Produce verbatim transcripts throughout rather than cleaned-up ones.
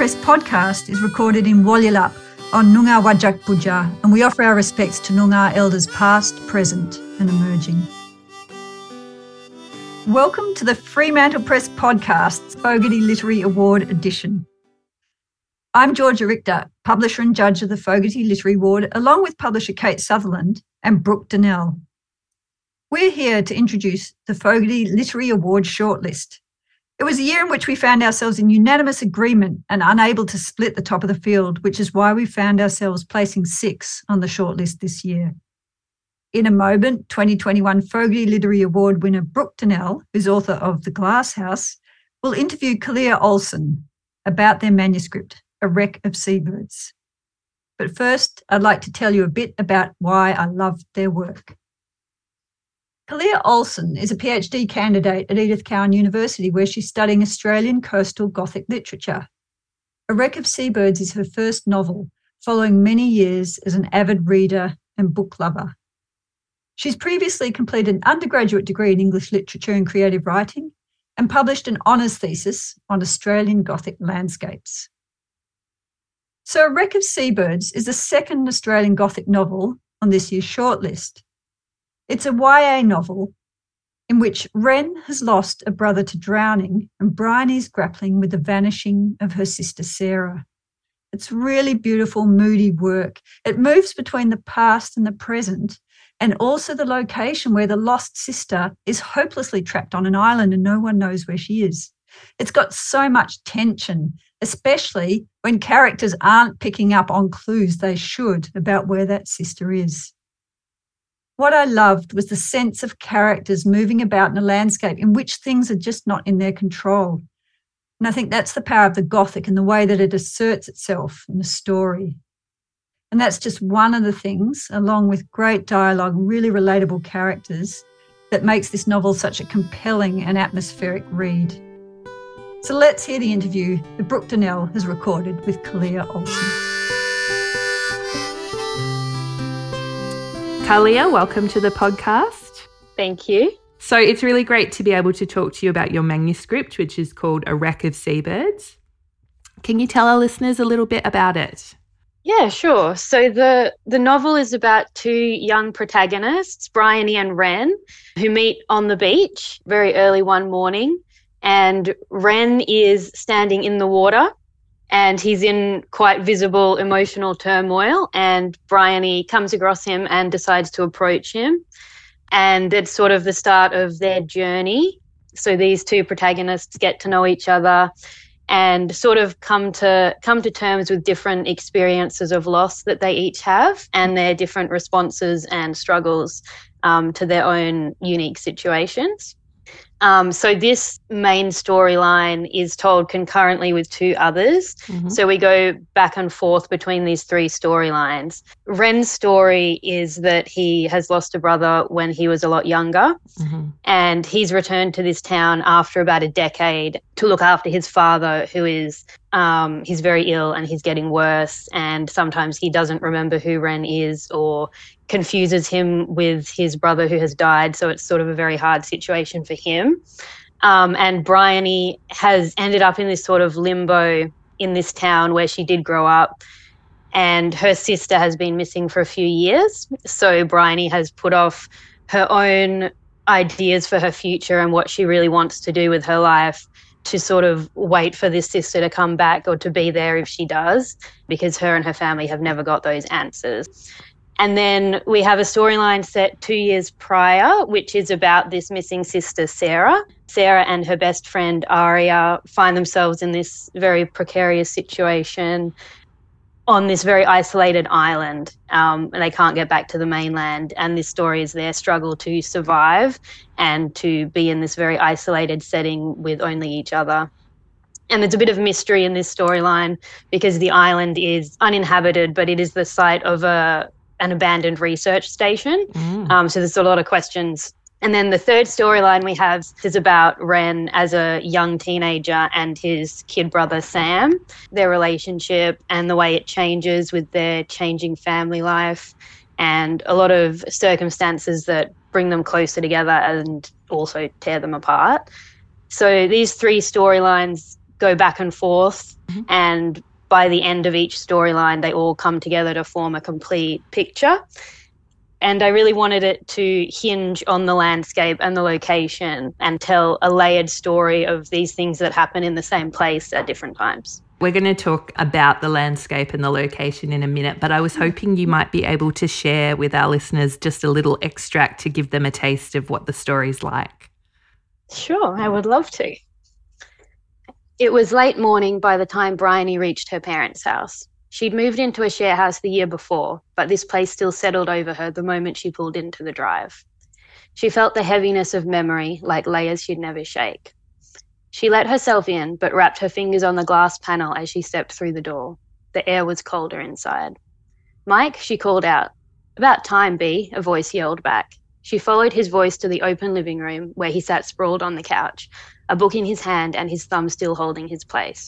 Press podcast is recorded in Walyalup on Noongar Whadjuk Budja, and we offer our respects to Noongar elders past, present and emerging. Welcome to the Fremantle Press podcast's Fogarty Literary Award edition. I'm Georgia Richter, publisher and judge of the Fogarty Literary Award, along with publisher Kate Sutherland and Brooke Donnell. We're here to introduce the Fogarty Literary Award shortlist. It was a year in which we found ourselves in unanimous agreement and unable to split the top of the field, which is why we found ourselves placing six on the shortlist this year. In a moment, twenty twenty-one Fogarty Literary Award winner Brooke Donnell, who's author of The Glass House, will interview Kalia Olsen about their manuscript, A Wreck of Seabirds. But first, I'd like to tell you a bit about why I loved their work. Kalia Olsen is a PhD candidate at Edith Cowan University, where she's studying Australian coastal Gothic literature. A Wreck of Seabirds is her first novel, following many years as an avid reader and book lover. She's previously completed an undergraduate degree in English literature and creative writing and published an honours thesis on Australian Gothic landscapes. So A Wreck of Seabirds is the second Australian Gothic novel on this year's shortlist. It's a Y A novel in which Wren has lost a brother to drowning and Bryony is grappling with the vanishing of her sister Sarah. It's really beautiful, moody work. It moves between the past and the present, and also the location where the lost sister is hopelessly trapped on an island and no one knows where she is. It's got so much tension, especially when characters aren't picking up on clues they should about where that sister is. What I loved was the sense of characters moving about in a landscape in which things are just not in their control. And I think that's the power of the Gothic and the way that it asserts itself in the story. And that's just one of the things, along with great dialogue, really relatable characters, that makes this novel such a compelling and atmospheric read. So let's hear the interview that Brooke Donnell has recorded with Kalia Olsen. Kalia, welcome to the podcast. Thank you. So it's really great to be able to talk to you about your manuscript, which is called A Wreck of Seabirds. Can you tell our listeners a little bit about it? Yeah, sure. So the, the novel is about two young protagonists, Bryony and Wren, who meet on the beach very early one morning. And Wren is standing in the water and he's in quite visible emotional turmoil, and Bryony comes across him and decides to approach him. And it's sort of the start of their journey. So these two protagonists get to know each other and sort of come to come to terms with different experiences of loss that they each have and their different responses and struggles um, to their own unique situations. Um, so this main storyline is told concurrently with two others. Mm-hmm. So we go back and forth between these three storylines. Wren's story is that he has lost a brother when he was a lot younger, mm-hmm. and he's returned to this town after about a decade to look after his father, who is um, he's very ill and he's getting worse, and sometimes he doesn't remember who Wren is or confuses him with his brother who has died, so it's sort of a very hard situation for him. Um, and Bryony has ended up in this sort of limbo in this town where she did grow up, and her sister has been missing for a few years. So Bryony has put off her own ideas for her future and what she really wants to do with her life to sort of wait for this sister to come back or to be there if she does, because her and her family have never got those answers. And then we have a storyline set two years prior, which is about this missing sister, Sarah. Sarah and her best friend, Aria, find themselves in this very precarious situation on this very isolated island, um, and they can't get back to the mainland. And this story is their struggle to survive and to be in this very isolated setting with only each other. And there's a bit of mystery in this storyline because the island is uninhabited, but it is the site of a an abandoned research station. Mm. Um, so there's a lot of questions. And then the third storyline we have is about Wren as a young teenager and his kid brother, Sam, their relationship and the way it changes with their changing family life, and a lot of circumstances that bring them closer together and also tear them apart. So these three storylines go back and forth, mm-hmm. and by the end of each storyline, they all come together to form a complete picture. And I really wanted it to hinge on the landscape and the location and tell a layered story of these things that happen in the same place at different times. We're going to talk about the landscape and the location in a minute, but I was hoping you might be able to share with our listeners just a little extract to give them a taste of what the story's like. Sure, I would love to. It was late morning by the time Bryony reached her parents' house. She'd moved into a share house the year before, but this place still settled over her the moment she pulled into the drive. She felt the heaviness of memory, like layers she'd never shake. She let herself in, but wrapped her fingers on the glass panel as she stepped through the door. The air was colder inside. "Mike," she called out. "About time, B," a voice yelled back. She followed his voice to the open living room where he sat sprawled on the couch, a book in his hand and his thumb still holding his place.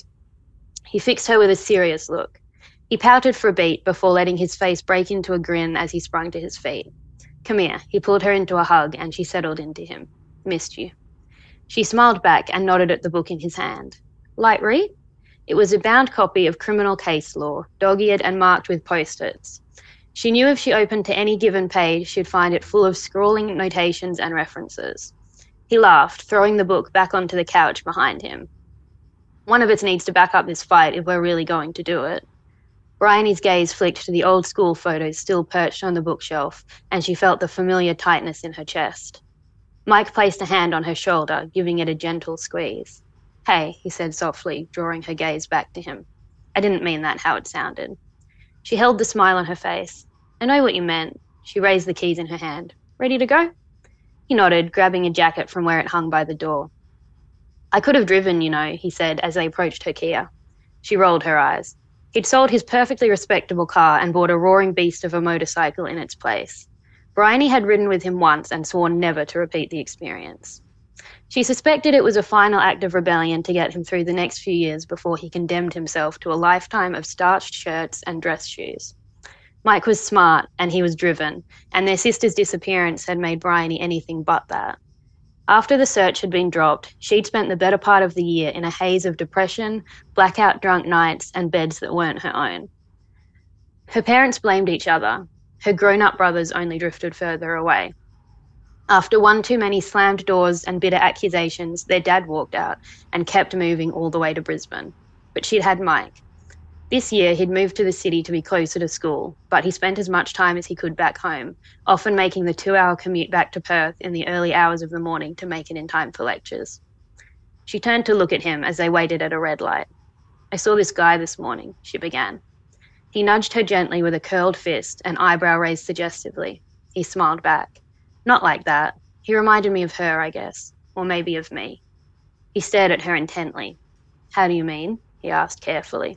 He fixed her with a serious look. He pouted for a beat before letting his face break into a grin as he sprung to his feet. "Come here." He pulled her into a hug and she settled into him. "Missed you." She smiled back and nodded at the book in his hand. "Light read?" It was a bound copy of criminal case law, dog-eared and marked with post-its. She knew if she opened to any given page, she'd find it full of scrawling notations and references. He laughed, throwing the book back onto the couch behind him. "One of us needs to back up this fight if we're really going to do it." Bryony's gaze flicked to the old school photos still perched on the bookshelf, and she felt the familiar tightness in her chest. Mike placed a hand on her shoulder, giving it a gentle squeeze. "Hey," he said softly, drawing her gaze back to him. "I didn't mean that how it sounded." She held the smile on her face. "I know what you meant." She raised the keys in her hand. "Ready to go?" He nodded, grabbing a jacket from where it hung by the door. "I could have driven, you know," he said as they approached her Kia. She rolled her eyes. He'd sold his perfectly respectable car and bought a roaring beast of a motorcycle in its place. Bryony had ridden with him once and sworn never to repeat the experience. She suspected it was a final act of rebellion to get him through the next few years before he condemned himself to a lifetime of starched shirts and dress shoes. Mike was smart and he was driven, and their sister's disappearance had made Bryony anything but that. After the search had been dropped, she'd spent the better part of the year in a haze of depression, blackout drunk nights, and beds that weren't her own. Her parents blamed each other. Her grown-up brothers only drifted further away. After one too many slammed doors and bitter accusations, their dad walked out and kept moving all the way to Brisbane. But she'd had Mike. This year, he'd moved to the city to be closer to school, but he spent as much time as he could back home, often making the two-hour commute back to Perth in the early hours of the morning to make it in time for lectures. She turned to look at him as they waited at a red light. "I saw this guy this morning," she began. He nudged her gently with a curled fist, an eyebrow raised suggestively. He smiled back. "Not like that. He reminded me of her, I guess. Or maybe of me." He stared at her intently. "How do you mean?" he asked carefully.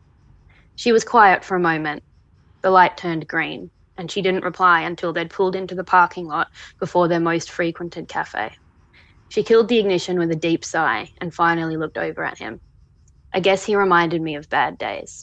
She was quiet for a moment. The light turned green, and she didn't reply until they'd pulled into the parking lot before their most frequented cafe. She killed the ignition with a deep sigh and finally looked over at him. "I guess he reminded me of bad days."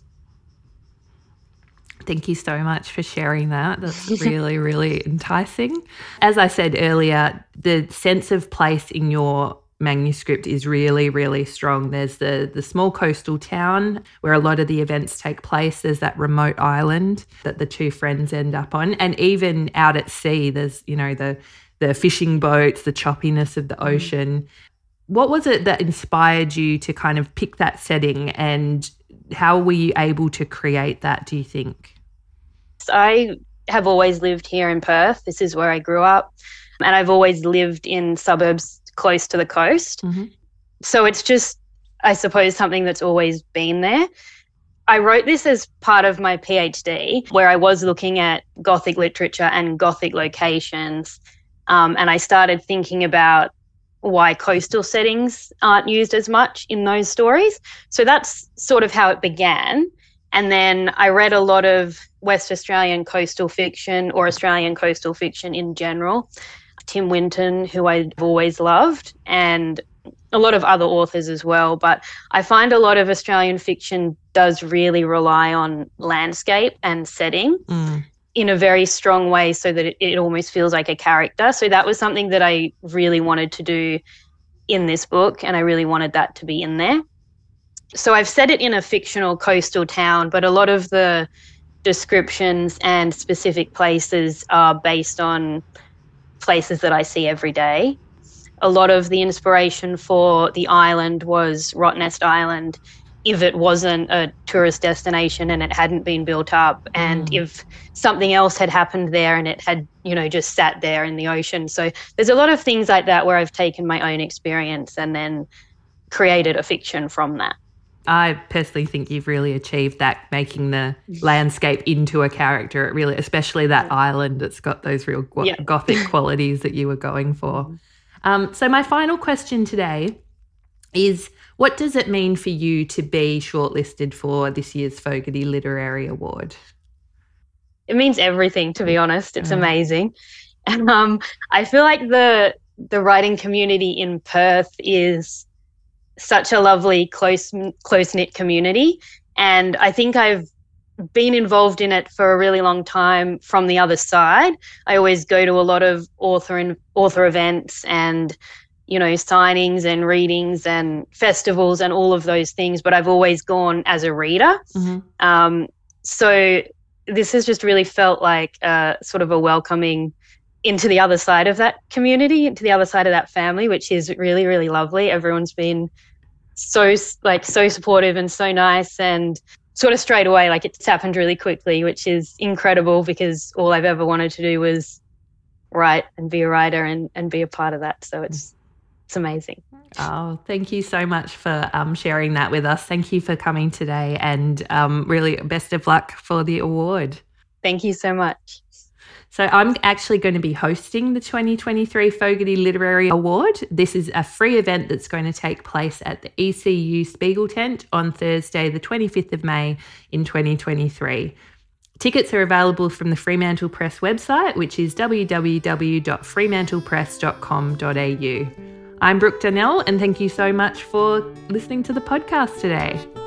Thank you so much for sharing that. That's really, really enticing. As I said earlier, the sense of place in your manuscript is really, really strong. There's the the small coastal town where a lot of the events take place. There's that remote island that the two friends end up on. And even out at sea, there's, you know, the the fishing boats, the choppiness of the ocean. Mm. What was it that inspired you to kind of pick that setting, and how were you able to create that, do you think? I have always lived here in Perth. This is where I grew up, and I've always lived in suburbs close to the coast. Mm-hmm. So it's just, I suppose, something that's always been there. I wrote this as part of my PhD, where I was looking at Gothic literature and Gothic locations, um, and I started thinking about why coastal settings aren't used as much in those stories. So that's sort of how it began. And then I read a lot of West Australian coastal fiction, or Australian coastal fiction in general. Tim Winton, who I've always loved, and a lot of other authors as well. But I find a lot of Australian fiction does really rely on landscape and setting mm. in a very strong way, so that it, it almost feels like a character. So that was something that I really wanted to do in this book, and I really wanted that to be in there. So I've set it in a fictional coastal town, but a lot of the descriptions and specific places are based on places that I see every day. A lot of the inspiration for the island was Rottnest Island, if it wasn't a tourist destination and it hadn't been built up, and mm. if something else had happened there and it had, you know, just sat there in the ocean. So there's a lot of things like that where I've taken my own experience and then created a fiction from that. I personally think you've really achieved that, making the landscape into a character. It really, especially that island, it's got those real go- yeah. gothic qualities that you were going for. Um, so my final question today is, what does it mean for you to be shortlisted for this year's Fogarty Literary Award? It means everything, to be honest. It's amazing. Um, I feel like the the writing community in Perth is such a lovely, close, close-knit community. And I think I've been involved in it for a really long time from the other side. I always go to a lot of author and author events and, you know, signings and readings and festivals and all of those things, but I've always gone as a reader. Mm-hmm. Um, so this has just really felt like uh, sort of a welcoming into the other side of that community, into the other side of that family, which is really, really lovely. Everyone's been so like so supportive and so nice, and sort of straight away, like it's happened really quickly, which is incredible because all I've ever wanted to do was write and be a writer and, and be a part of that. So it's it's amazing. Oh, thank you so much for um, sharing that with us. Thank you for coming today, and um, really best of luck for the award. Thank you so much. So I'm actually going to be hosting the twenty twenty-three Fogarty Literary Award. This is a free event that's going to take place at the E C U Spiegel Tent on Thursday, the twenty-fifth of May in twenty twenty-three. Tickets are available from the Fremantle Press website, which is w w w dot fremantle press dot com dot a u. I'm Brooke Donnell, and thank you so much for listening to the podcast today.